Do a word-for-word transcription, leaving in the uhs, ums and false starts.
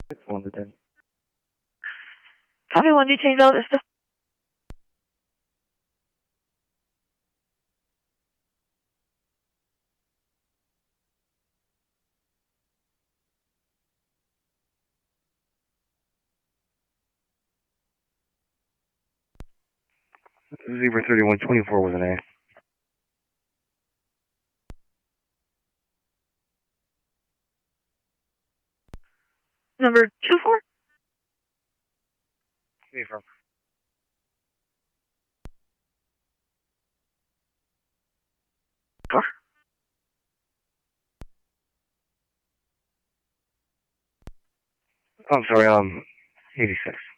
It's one to ten. Copy, one, you change all this stuff. Zebra thirty-one twenty-four was an A. Number two four? Confirm. Four. I'm sorry, um, eighty-six.